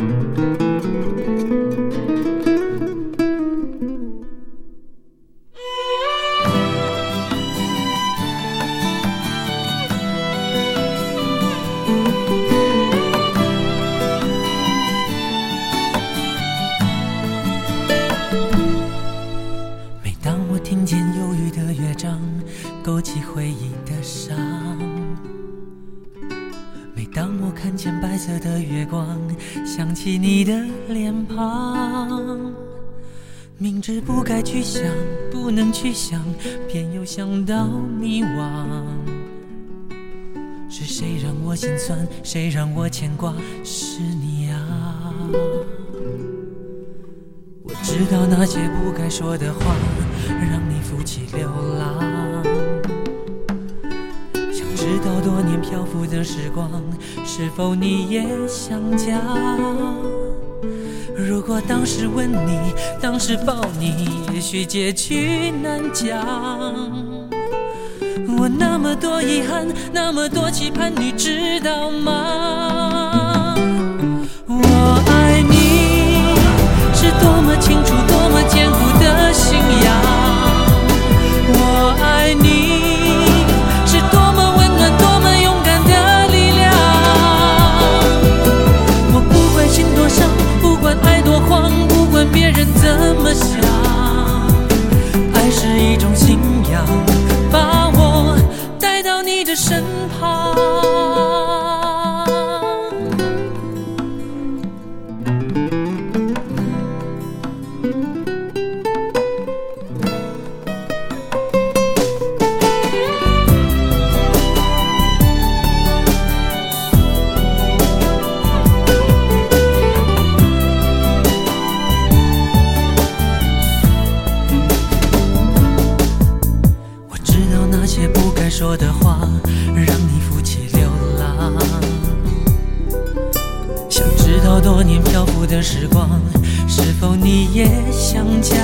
勾起回忆的伤，每当我看见白色的月光，想起你的脸庞，明知不该去想，不能去想，偏又想到迷惘。是谁让我心酸，谁让我牵挂，是你啊。我知道那些不该说的话，让你负起流浪。想知道多年漂浮的时光，是否你也想家？如果当时吻你，当时抱你，也许结局难讲。我那么多遗憾，那么多期盼，你知道吗？我爱你是多么清楚，多么坚固的信仰。我爱你是多么温暖，多么勇敢的力量。我不管心多伤，不管爱多慌，不管别人怎么想，爱是一种信仰，把我带到你的身旁。说的话让你负起流浪，想知道多年漂浮的时光，是否你也想家？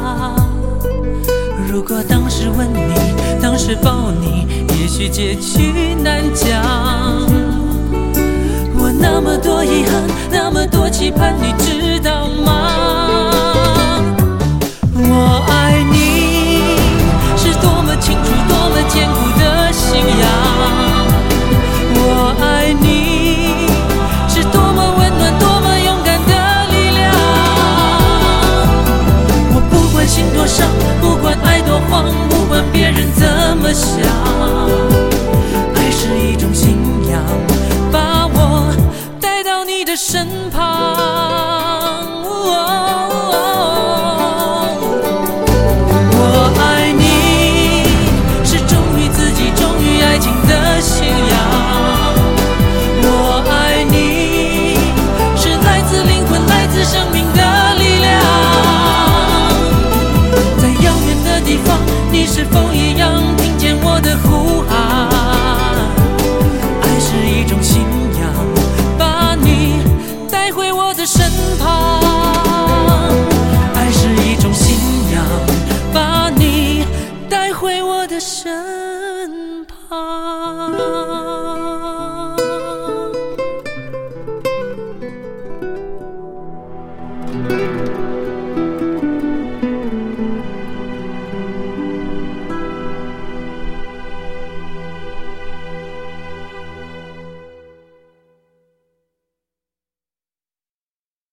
如果当时吻你，当时抱你，也许结局难讲。我那么多遗憾，那么多期盼，你知道吗？我爱你是多么清楚，多么坚固的信仰。我爱你是多么温暖，多么勇敢的力量。我不管心多伤，不管爱多慌，不管别人怎么想，爱是一种信仰，把我带到你的身旁。信仰，我爱你是来自灵魂，来自生命的力量。在遥远的地方，你是否一样听见我的呼喊？爱是一种信仰，把你带回我的身旁。